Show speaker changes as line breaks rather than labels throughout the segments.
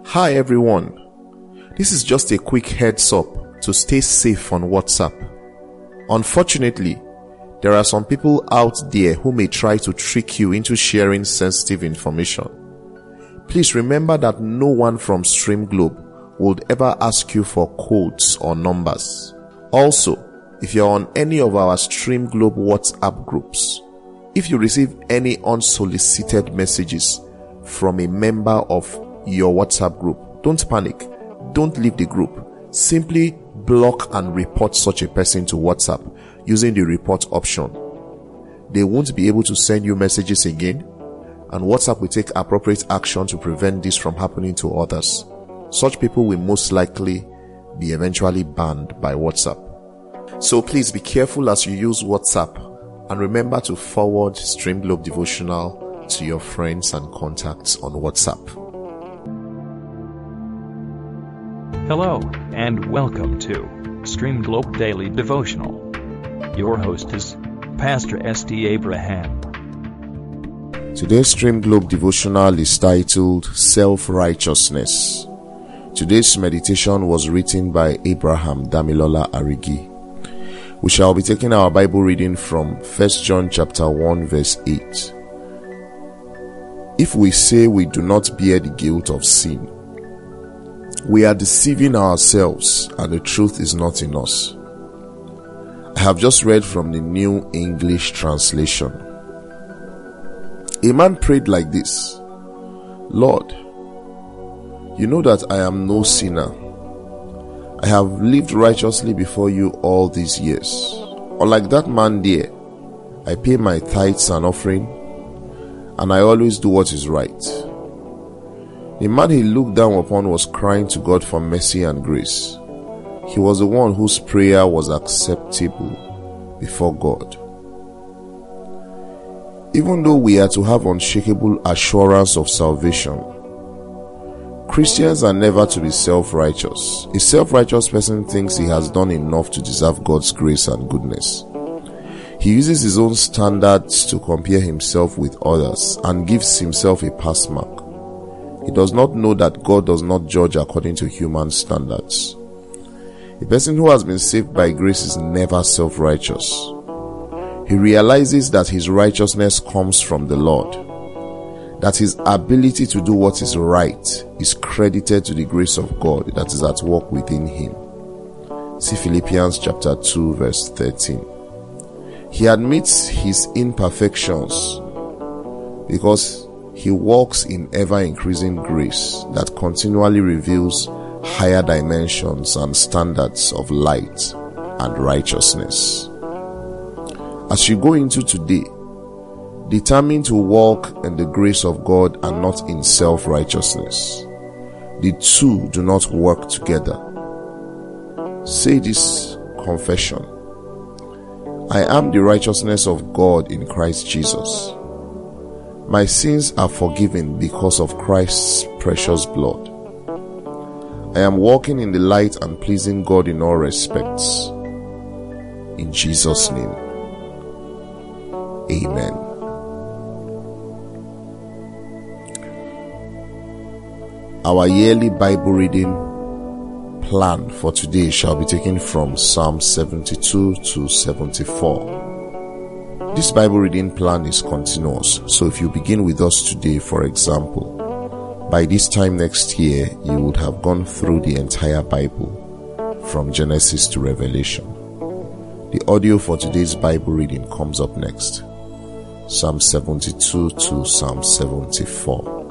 Hi everyone, this is just a quick heads up to stay safe on WhatsApp. Unfortunately, there are some people out there who may try to trick you into sharing sensitive information. Please remember that no one from Stream Globe would ever ask you for codes or numbers. Also, if you're on any of our Stream Globe WhatsApp groups, if you receive any unsolicited messages from a member of your WhatsApp group, don't panic. Don't leave the group. Simply block and report such a person to WhatsApp using the report option. They won't be able to send you messages again, and WhatsApp will take appropriate action to prevent this from happening to others. Such people will most likely be eventually banned by WhatsApp. So please be careful as you use WhatsApp, and remember to forward Stream Globe Devotional to your friends and contacts on WhatsApp.
Hello, and welcome to Stream Globe Daily Devotional. Your host is Pastor S.D. Abraham.
Today's Stream Globe Devotional is titled Self-Righteousness. Today's meditation was written by Abraham Damilola Arigi. We shall be taking our Bible reading from 1 John chapter 1 verse 8. If we say we do not bear the guilt of sin, we are deceiving ourselves and the truth is not in us. I have just read from the New English Translation. A man prayed like this: Lord, you know that I am no sinner. I have lived righteously before you all these years. Unlike that man there, I pay my tithes and offering, and I always do what is right. The man he looked down upon was crying to God for mercy and grace. He was the one whose prayer was acceptable before God. Even though we are to have unshakable assurance of salvation, Christians are never to be self-righteous. A self-righteous person thinks he has done enough to deserve God's grace and goodness. He uses his own standards to compare himself with others and gives himself a pass mark. He does not know that God does not judge according to human standards. A person who has been saved by grace is never self-righteous. He realizes that his righteousness comes from the Lord, that his ability to do what is right is credited to the grace of God that is at work within him. See Philippians chapter 2 verse 13. He admits his imperfections because he walks in ever-increasing grace that continually reveals higher dimensions and standards of light and righteousness. As you go into today, determined to walk in the grace of God and not in self-righteousness. The two do not work together. Say this confession: I am the righteousness of God in Christ Jesus. My sins are forgiven because of Christ's precious blood. I am walking in the light and pleasing God in all respects. In Jesus' name, Amen. Our yearly Bible reading plan for today shall be taken from Psalm 72 to 74. This Bible reading plan is continuous, so if you begin with us today, for example, by this time next year, you would have gone through the entire Bible from Genesis to Revelation. The audio for today's Bible reading comes up next. Psalm 72 to Psalm 74.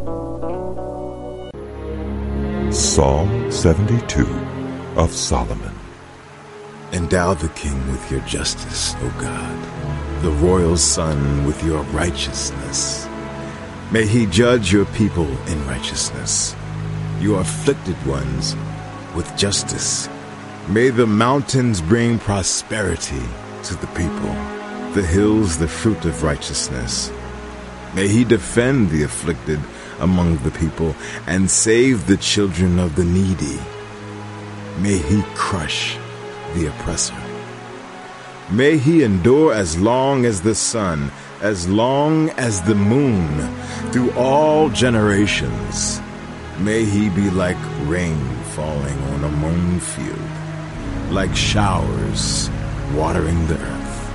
Psalm 72 of Solomon.
Endow the king with your justice, O God, the royal son with your righteousness. May he judge your people in righteousness, your afflicted ones with justice. May the mountains bring prosperity to the people, the hills the fruit of righteousness. May he defend the afflicted among the people and save the children of the needy. May he crush the oppressor. May he endure as long as the sun, as long as the moon, through all generations. May he be like rain falling on a mown field, like showers watering the earth.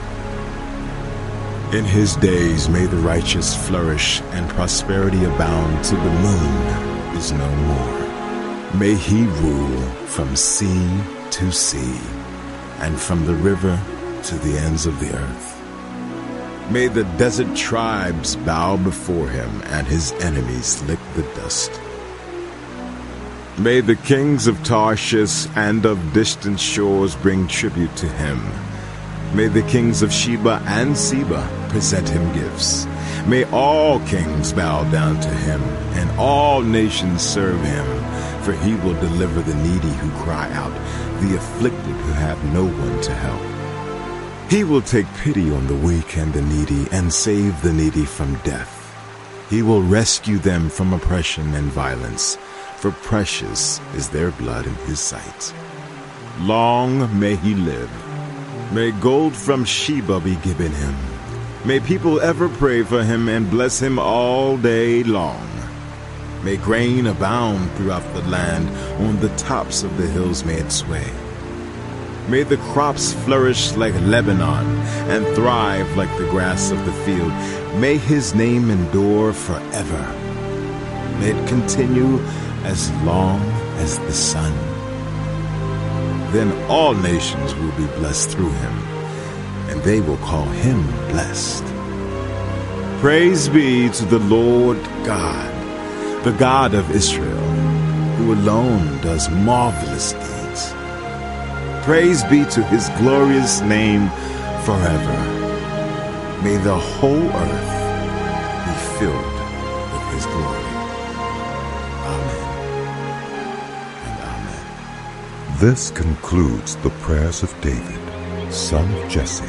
In his days may the righteous flourish and prosperity abound till the moon is no more. May he rule from sea to sea and from the river to the ends of the earth. May the desert tribes bow before him and his enemies lick the dust. May the kings of Tarshish and of distant shores bring tribute to him. May the kings of Sheba and Seba present him gifts. May all kings bow down to him, and all nations serve him. For he will deliver the needy who cry out, the afflicted who have no one to help. He will take pity on the weak and the needy, and save the needy from death. He will rescue them from oppression and violence, for precious is their blood in his sight. Long may he live. May gold from Sheba be given him. May people ever pray for him and bless him all day long. May grain abound throughout the land. On the tops of the hills may it sway. May the crops flourish like Lebanon and thrive like the grass of the field. May his name endure forever. May it continue as long as the sun. Then all nations will be blessed through him, and they will call him blessed. Praise be to the Lord God, the God of Israel, who alone does marvelous deeds. Praise be to his glorious name forever. May the whole earth be filled with his glory. Amen and amen.
This concludes the prayers of David, son of Jesse.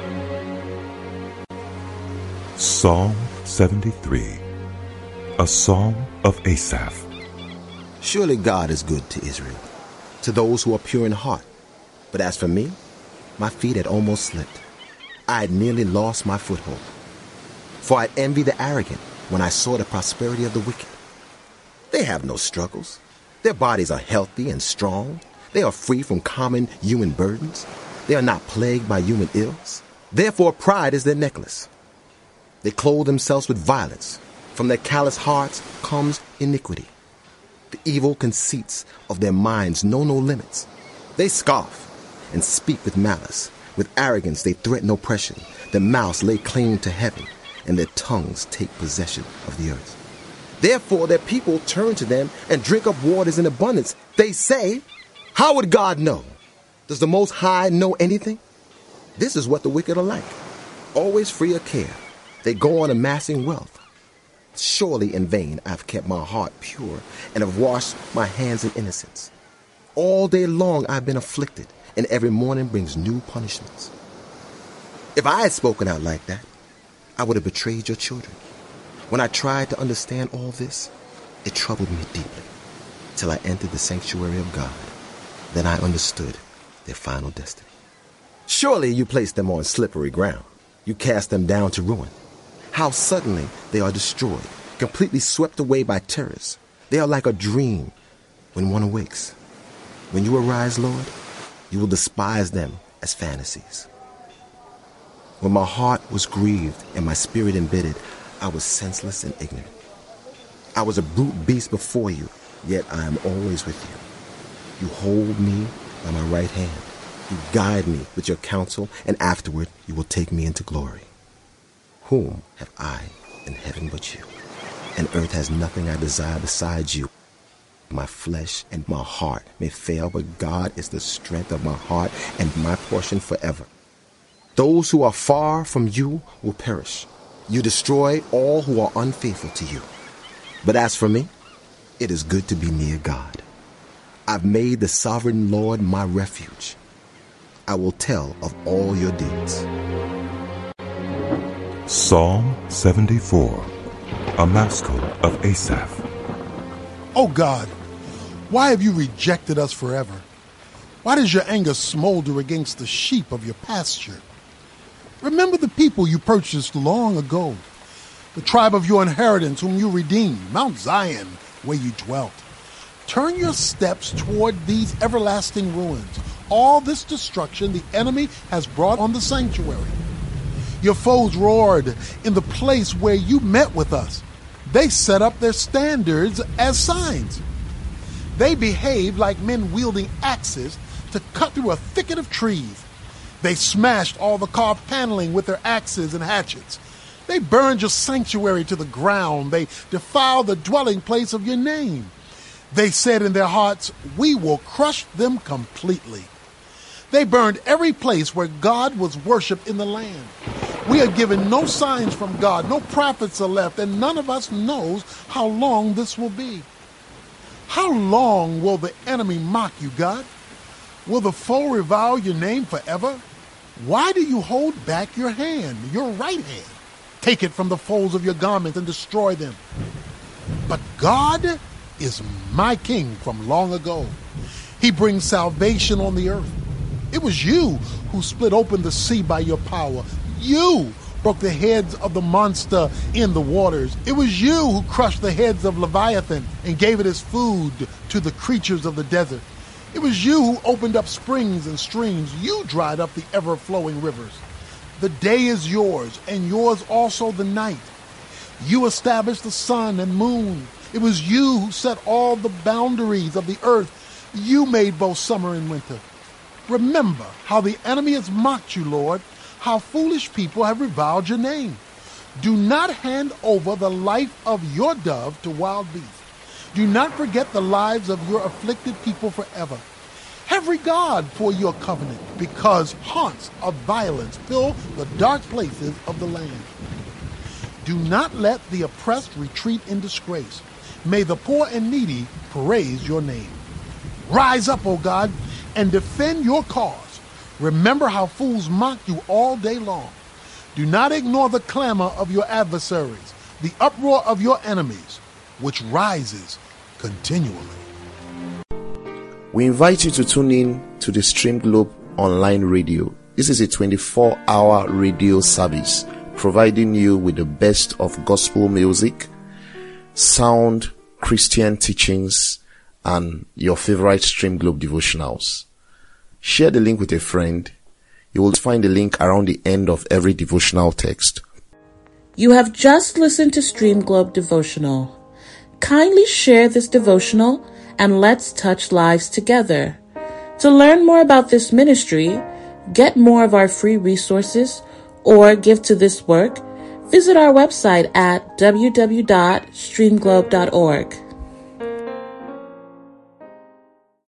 Psalm 73, a psalm of Asaph.
Surely God is good to Israel, to those who are pure in heart. But as for me, my feet had almost slipped. I had nearly lost my foothold. For I envy the arrogant when I saw the prosperity of the wicked. They have no struggles. Their bodies are healthy and strong. They are free from common human burdens. They are not plagued by human ills. Therefore pride is their necklace. They clothe themselves with violence. From their callous hearts comes iniquity. The evil conceits of their minds know no limits. They scoff and speak with malice. With arrogance they threaten oppression. Their mouths lay claim to heaven, and their tongues take possession of the earth. Therefore their people turn to them and drink up waters in abundance. They say, how would God know? Does the Most High know anything? This is what the wicked are like, always free of care. They go on amassing wealth. Surely in vain I've kept my heart pure and have washed my hands in innocence. All day long I've been afflicted, and every morning brings new punishments. If I had spoken out like that, I would have betrayed your children. When I tried to understand all this, it troubled me deeply, till I entered the sanctuary of God. Then I understood their final destiny. Surely you placed them on slippery ground. You cast them down to ruin. How suddenly they are destroyed, completely swept away by terrors. They are like a dream when one awakes. When you arise, Lord, you will despise them as fantasies. When my heart was grieved and my spirit embittered, I was senseless and ignorant. I was a brute beast before you, yet I am always with you. You hold me by my right hand. You guide me with your counsel, and afterward you will take me into glory. Whom have I in heaven but you? And earth has nothing I desire besides you. My flesh and my heart may fail, but God is the strength of my heart and my portion forever. Those who are far from you will perish. You destroy all who are unfaithful to you. But as for me, it is good to be near God. I've made the sovereign Lord my refuge. I will tell of all your deeds.
Psalm 74, a maskil of Asaph.
O God, why have you rejected us forever? Why does your anger smolder against the sheep of your pasture? Remember the people you purchased long ago, the tribe of your inheritance whom you redeemed, Mount Zion, where you dwelt. Turn your steps toward these everlasting ruins. All this destruction the enemy has brought on the sanctuary. Your foes roared in the place where you met with us. They set up their standards as signs. They behaved like men wielding axes to cut through a thicket of trees. They smashed all the carved paneling with their axes and hatchets. They burned your sanctuary to the ground. They defiled the dwelling place of your name. They said in their hearts, we will crush them completely. They burned every place where God was worshipped in the land. We are given no signs from God, no prophets are left, and none of us knows how long this will be. How long will the enemy mock you, God? Will the foe revile your name forever? Why do you hold back your hand, your right hand? Take it from the folds of your garments and destroy them. But God is my king from long ago. He brings salvation on the earth. It was you who split open the sea by your power. You broke the heads of the monster in the waters. It was you who crushed the heads of Leviathan and gave it as food to the creatures of the desert. It was you who opened up springs and streams. You dried up the ever-flowing rivers. The day is yours, and yours also the night. You established the sun and moon. It was you who set all the boundaries of the earth. You made both summer and winter. Remember how the enemy has mocked you, Lord, how foolish people have reviled your name. Do not hand over the life of your dove to wild beasts. Do not forget the lives of your afflicted people forever. Have regard for your covenant, because haunts of violence fill the dark places of the land. Do not let the oppressed retreat in disgrace. May the poor and needy praise your name. Rise up, O God, and defend your cause. Remember how fools mock you all day long. Do not ignore the clamor of your adversaries, the uproar of your enemies, which rises continually.
We invite you to tune in to the Stream Globe online radio. This is a 24-hour radio service providing you with the best of gospel music, sound Christian teachings, and your favorite Stream Globe devotionals. Share the link with a friend. You will find the link around the end of every devotional text.
You have just listened to Stream Globe Devotional. Kindly share this devotional and let's touch lives together. To learn more about this ministry, get more of our free resources, or give to this work, visit our website at www.streamglobe.org.